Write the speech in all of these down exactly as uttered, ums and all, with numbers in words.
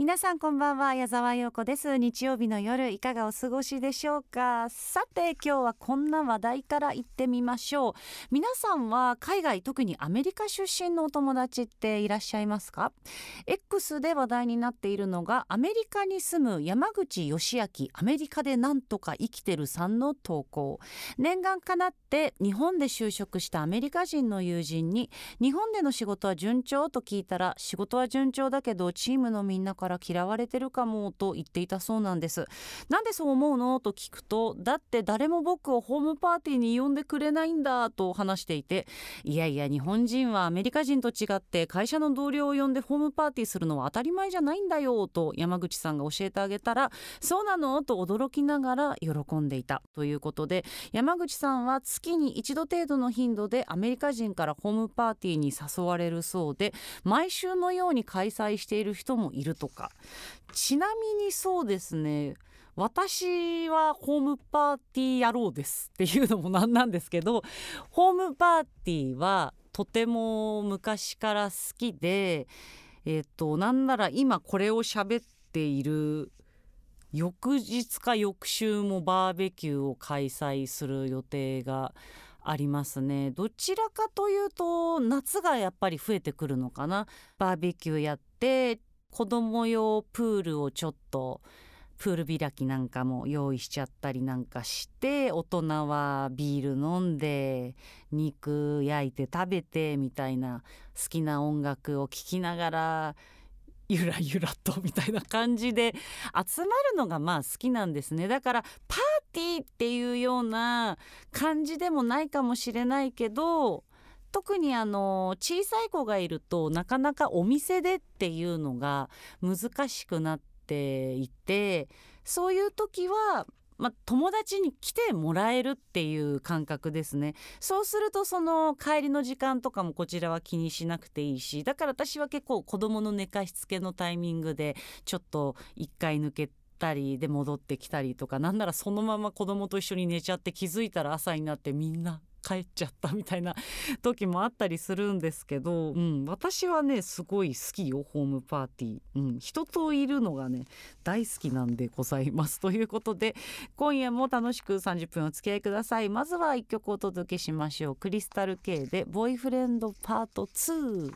皆さんこんばんは、矢沢陽子です。日曜日の夜いかがお過ごしでしょうか。さて今日はこんな話題から行ってみましょう。皆さんは海外、特にアメリカ出身のお友達っていらっしゃいますか？ X で話題になっているのがアメリカに住む山口義明、アメリカでなんとか生きてるさんの投稿。念願かなって日本で就職したアメリカ人の友人に、日本での仕事は順調と聞いたら、仕事は順調だけどチームのみんなから嫌われてるかもと言っていたそうなんです。なんでそう思うのと聞くと、だって誰も僕をホームパーティーに呼んでくれないんだと話していて、いやいや日本人はアメリカ人と違って会社の同僚を呼んでホームパーティーするのは当たり前じゃないんだよと山口さんが教えてあげたら、そうなのと驚きながら喜んでいたということで、山口さんは月に一度程度の頻度でアメリカ人からホームパーティーに誘われるそうで、毎週のように開催している人もいるとか。ちなみにそうですね、私はホームパーティー野郎ですっていうのもなんなんですけど、ホームパーティーはとても昔から好きで、えっとなんなら今これを喋っている翌日か翌週もバーベキューを開催する予定がありますね。どちらかというと夏がやっぱり増えてくるのかな。バーベキューやって子供用プールをちょっとプール開きなんかも用意しちゃったりなんかして、大人はビール飲んで肉焼いて食べてみたいな、好きな音楽を聴きながらゆらゆらとみたいな感じで集まるのがまあ好きなんですね。だからパーティーっていうような感じでもないかもしれないけど、特にあの小さい子がいるとなかなかお店でっていうのが難しくなっていて、そういう時はまあ、友達に来てもらえるっていう感覚ですね。そうするとその帰りの時間とかもこちらは気にしなくていいし、だから私は結構子供の寝かしつけのタイミングでちょっと一回抜けたりで戻ってきたりとか、なんならそのまま子供と一緒に寝ちゃって気づいたら朝になってみんな帰っちゃったみたいな時もあったりするんですけど、うん、私はねすごい好きよホームパーティー、うん、人といるのがね大好きなんでございます。ということで今夜も楽しくさんじゅっぷんお付き合いください。まずはいっきょくお届けしましょう。クリスタル K でボーイフレンドパートツー。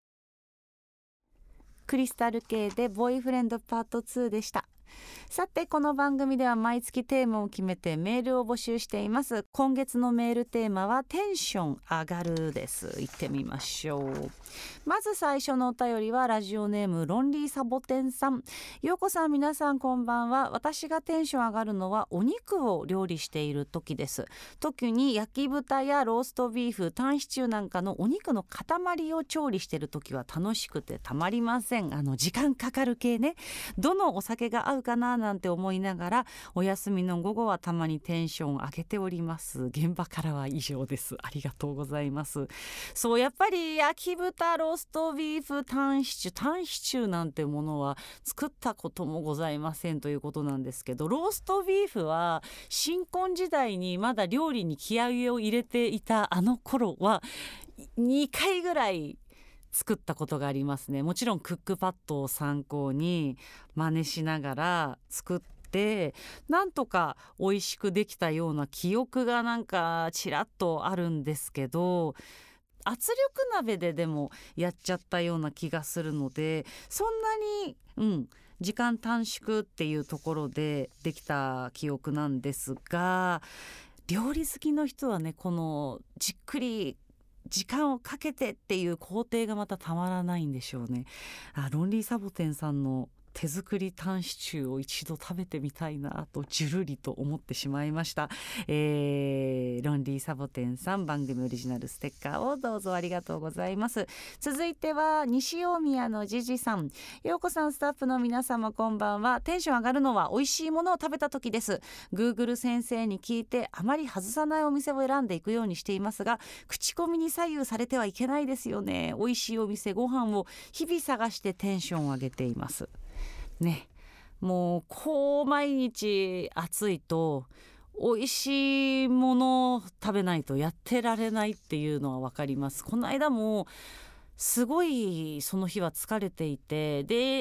クリスタル K でボーイフレンドパートツーでした。さてこの番組では毎月テーマを決めてメールを募集しています。今月のメールテーマはテンション上がるです。行ってみましょう。まず最初のお便りはラジオネームロンリーサボテンさん。ようこさん、皆さんこんばんは。私がテンション上がるのはお肉を料理している時です。特に焼き豚やローストビーフ、タンシチューなんかのお肉の塊を調理している時は楽しくてたまりません。あの時間かかる系ね。どのお酒が合うかななんて思いながらお休みの午後はたまにテンション上げております。現場からは以上です。ありがとうございます。そうやっぱり焼き豚、ローストビーフ、タンシチュータンシチューなんてものは作ったこともございませんということなんですけど、ローストビーフは新婚時代にまだ料理に気合を入れていたあの頃はにかいぐらい作ったことがありますね。もちろんクックパッドを参考に真似しながら作ってなんとか美味しくできたような記憶がなんかちらっとあるんですけど、圧力鍋ででもやっちゃったような気がするので、そんなに、うん、時間短縮っていうところでできた記憶なんですが、料理好きの人はねこのじっくり時間をかけてっていう工程がまたたまらないんでしょうね。あ、ロンリーサボテンさんの手作りタンシチューを一度食べてみたいなとじゅるりと思ってしまいました。えー、ロンリーサボテンさん、番組オリジナルステッカーをどうぞありがとうございます。続いては西大宮のジジさん。ようこさん、スタッフの皆様こんばんは。テンション上がるのは美味しいものを食べた時です。 Google 先生に聞いてあまり外さないお店を選んでいくようにしていますが、口コミに左右されてはいけないですよね。美味しいお店、ご飯を日々探してテンションを上げていますね。もうこう毎日暑いと美味しいものを食べないとやってられないっていうのは分かります。この間もすごいその日は疲れていて、で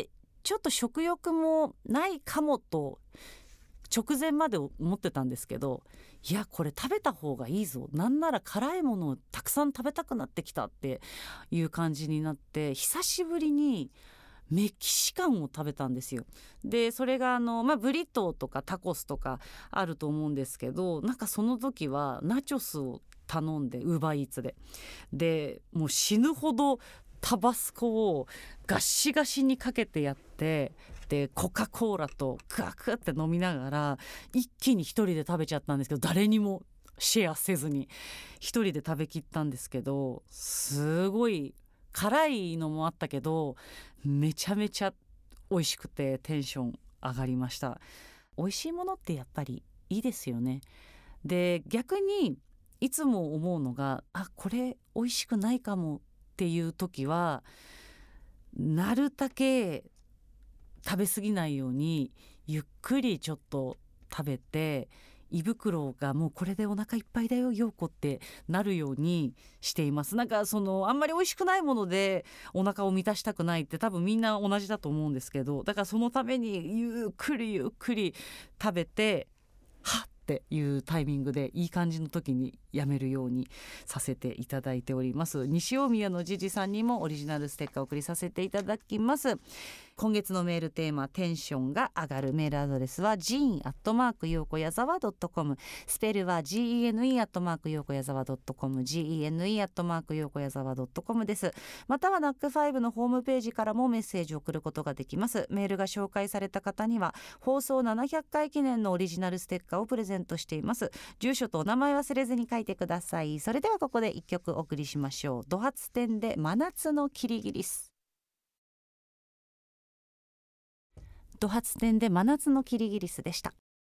ちょっと食欲もないかもと直前まで思ってたんですけど、いやこれ食べた方がいいぞ、なんなら辛いものをたくさん食べたくなってきたっていう感じになって、久しぶりにメキシカンを食べたんですよ。でそれがあの、まあ、ブリトーとかタコスとかあると思うんですけど、なんかその時はナチョスを頼んで、ウーバーイーツででもう死ぬほどタバスコをガシガシにかけてやって、でコカ・コーラとクワクって飲みながら一気に一人で食べちゃったんですけど、誰にもシェアせずに一人で食べきったんですけど、すごい辛いのもあったけどめちゃめちゃ美味しくてテンション上がりました。美味しいものってやっぱりいいですよね。で逆にいつも思うのが、あこれ美味しくないかもっていう時は、なるだけ食べ過ぎないようにゆっくりちょっと食べて、胃袋がもうこれでお腹いっぱいだよ陽子ってなるようにしています。なんかそのあんまり美味しくないものでお腹を満たしたくないって多分みんな同じだと思うんですけど、だからそのためにゆっくりゆっくり食べて、はっっていうタイミングでいい感じの時にやめるようにさせていただいております。西大宮のジジさんにもオリジナルステッカーを送りさせていただきます。今月のメールテーマ、テンションが上がる。メールアドレスは ジーン アットマーク ようこやざわ .com、 スペルは ジーイーエヌイー アットマーク ようこやざわ .com、 ジーイーエヌイー アットマーク ようこやざわ .com です。または ナックファイブ のホームページからもメッセージを送ることができます。メールが紹介された方には放送ななひゃっかい記念のオリジナルステッカーをプレゼントしています。住所とお名前忘れずに書いてください。それではここでいっきょくお送りしましょう。ド発展で真夏のキリギリス。ド発展で真夏のキリギリスでした。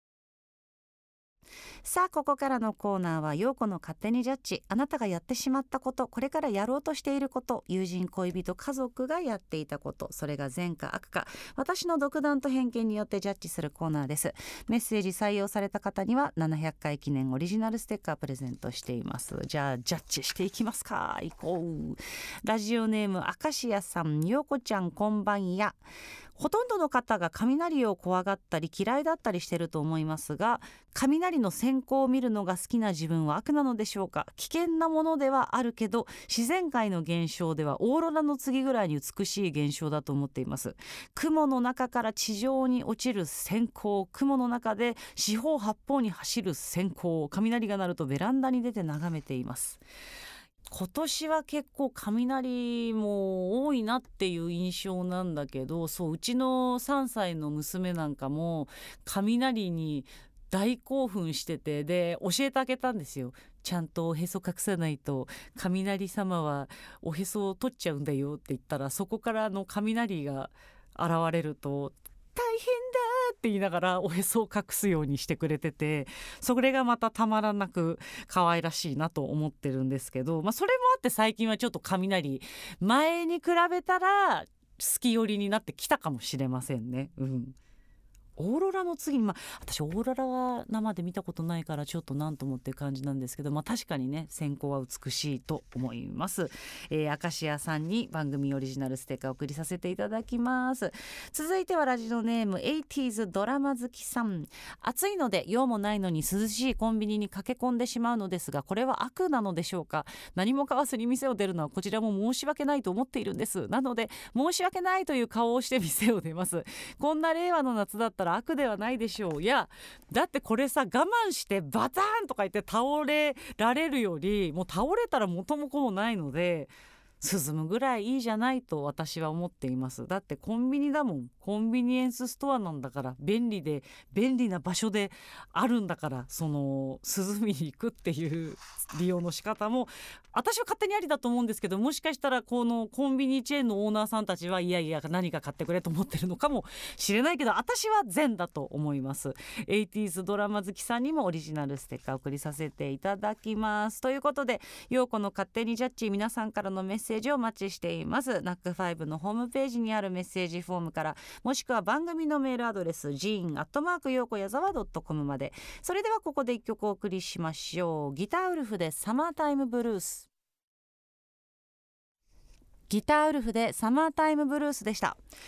さあここからのコーナーは陽子の勝手にジャッジ。あなたがやってしまったこと、これからやろうとしていること、友人恋人家族がやっていたこと、それが善か悪か私の独断と偏見によってジャッジするコーナーです。メッセージ採用された方にはななひゃっかい記念オリジナルステッカープレゼントしています。じゃあジャッジしていきますか。いこう。ラジオネーム明石家さん、陽子ちゃんこんばんや。ほとんどの方が雷を怖がったり嫌いだったりしていると思いますが、雷の閃光を見るのが好きな自分は悪なのでしょうか。危険なものではあるけど自然界の現象ではオーロラの次ぐらいに美しい現象だと思っています。雲の中から地上に落ちる閃光、雲の中で四方八方に走る閃光、雷が鳴るとベランダに出て眺めています。今年は結構雷も多いなっていう印象なんだけど、そううちのさんさいの娘なんかも雷に大興奮してて、で教えてあげたんですよ。ちゃんとおへそ隠さないと雷様はおへそを取っちゃうんだよって言ったら、そこからの雷が現れると大変だって言いながらおへそを隠すようにしてくれてて、それがまたたまらなく可愛らしいなと思ってるんですけど、まあ、それもあって最近はちょっと雷前に比べたら好き寄りになってきたかもしれませんね。うんオーロラの次に、まあ、私オーロラは生で見たことないからちょっとなんともっていう感じなんですけど、まあ、確かにね閃光は美しいと思います。えー、明石家さんに番組オリジナルステッカーを送りさせていただきます。続いてはラジオネーム エイティーズ ドラマ好きさん。暑いので用もないのに涼しいコンビニに駆け込んでしまうのですが、これは悪なのでしょうか。何も買わずに店を出るのはこちらも申し訳ないと思っているんです。なので申し訳ないという顔をして店を出ます。こんな令和の夏だったら悪ではないでしょう。いやだってこれさ、我慢してバターンとか言って倒れられるよりもう倒れたら元も子もないので涼むぐらいいいじゃないと私は思っています。だってコンビニだもん。コンビニエンスストアなんだから、便利で便利な場所であるんだから、その涼みに行くっていう利用の仕方も私は勝手にありだと思うんですけど、もしかしたらこのコンビニチェーンのオーナーさんたちはいやいや何か買ってくれと思ってるのかもしれないけど、私は善だと思います。エイティーズ ドラマ好きさんにもオリジナルステッカーを送りさせていただきます。ということで陽子の勝手にジャッジ、皆さんからのメッセージをお待ちしています。ナックファイブのホームページにあるメッセージフォームから、もしくは番組のメールアドレス ジーン アットマーク ようこやざわ .com まで。それではここで一曲お送りしましょう。ギターウルフでサマータイムブルース。ギターウルフでサマータイムブルースでした。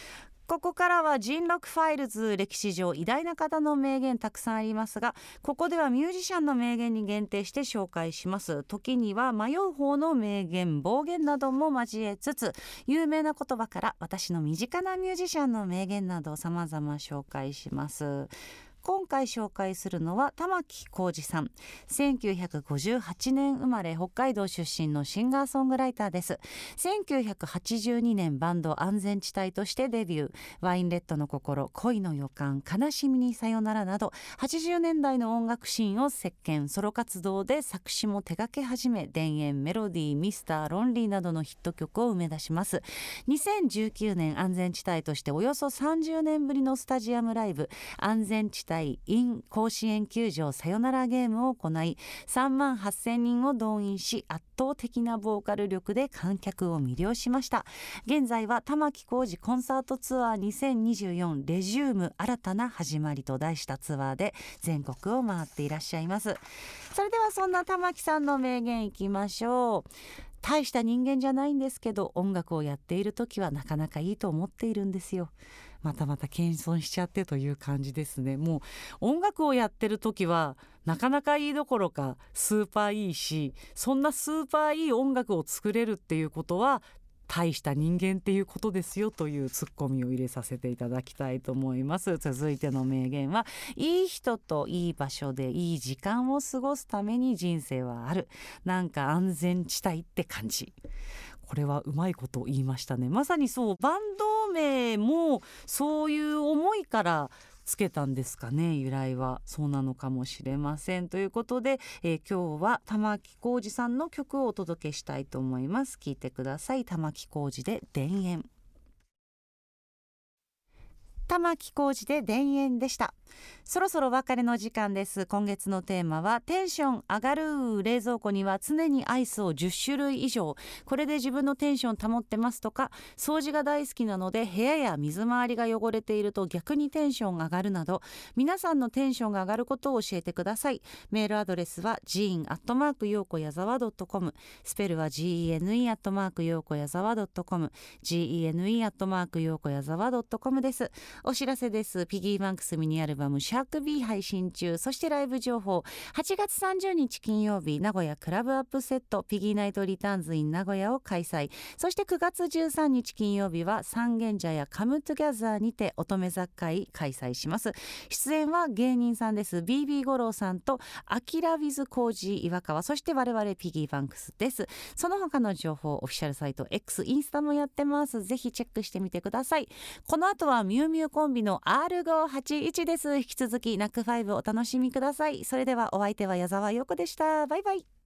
ここからは人録ファイルズ。歴史上偉大な方の名言たくさんありますが、ここではミュージシャンの名言に限定して紹介します。時には迷う方の名言、暴言なども交えつつ、有名な言葉から私の身近なミュージシャンの名言など様々紹介します。今回紹介するのは玉置浩二さん。せんきゅうひゃくごじゅうはちねん生まれ、北海道出身のシンガーソングライターです。せんきゅうひゃくはちじゅうにねんバンド安全地帯としてデビュー。ワインレッドの心、恋の予感、悲しみにさよならなどはちじゅうねんだいの音楽シーンを席巻。ソロ活動で作詞も手掛け始め、田園、メロディー、ミスター、ロンリーなどのヒット曲を生み出します。にせんじゅうきゅうねん安全地帯としておよそさんじゅうねんぶりのスタジアムライブ、安全地帯 in 甲子園球場さよならゲームを行い、さんまんはっせんにんを動員し、圧倒的なボーカル力で観客を魅了しました。現在は玉置浩二コンサートツアーにせんにじゅうよんレジューム新たな始まりと題したツアーで全国を回っていらっしゃいます。それではそんな玉置さんの名言いきましょう。大した人間じゃないんですけど、音楽をやっている時はなかなかいいと思っているんですよ。またまた謙遜しちゃってという感じですね。もう音楽をやってる時はなかなかいいどころかスーパーいいし、そんなスーパーいい音楽を作れるっていうことは大した人間っていうことですよというツッコミを入れさせていただきたいと思います。続いての名言は、いい人といい場所でいい時間を過ごすために人生はある。なんか安全地帯って感じ。これはうまいことを言いましたね。まさにそう、バンド名もそういう思いからつけたんですかね。由来はそうなのかもしれません。ということで、えー、今日は玉置浩二さんの曲をお届けしたいと思います。聴いてください。玉置浩二で田園。玉置浩二で田園でした。そろそろお別れの時間です。今月のテーマはテンション上がる。冷蔵庫には常にアイスをじゅっしゅるい以上。これで自分のテンション保ってますとか、掃除が大好きなので部屋や水回りが汚れていると逆にテンション上がるなど、皆さんのテンションが上がることを教えてください。メールアドレスは ジーン アットマーク ようこやざわ ドットコム、 スペルは ジーイーエヌイー アットマーク ようこやざわ ドットコム、 ジーイーエヌイー アットマーク ようこやざわ ドットコム です。お知らせです。ピギーバンクスミニアルバムシャーク B 配信中。そしてライブ情報、はちがつさんじゅうにち金曜日、名古屋クラブアップセットピギーナイトリターンズイン名古屋を開催。そしてくがつじゅうさんにち金曜日は三軒茶屋カムトゥギャザーにて乙女雑会開催します。出演は芸人さんです。 ビービー 五郎さんとアキラウィズコージー岩川、そして我々ピギーバンクスです。その他の情報、オフィシャルサイト X、インスタもやってます。ぜひチェックしてみてください。この後はミュウミュウコンビの アールごーはちいち です。引き続きナックファイブお楽しみください。それではお相手は矢沢陽子でした。バイバイ。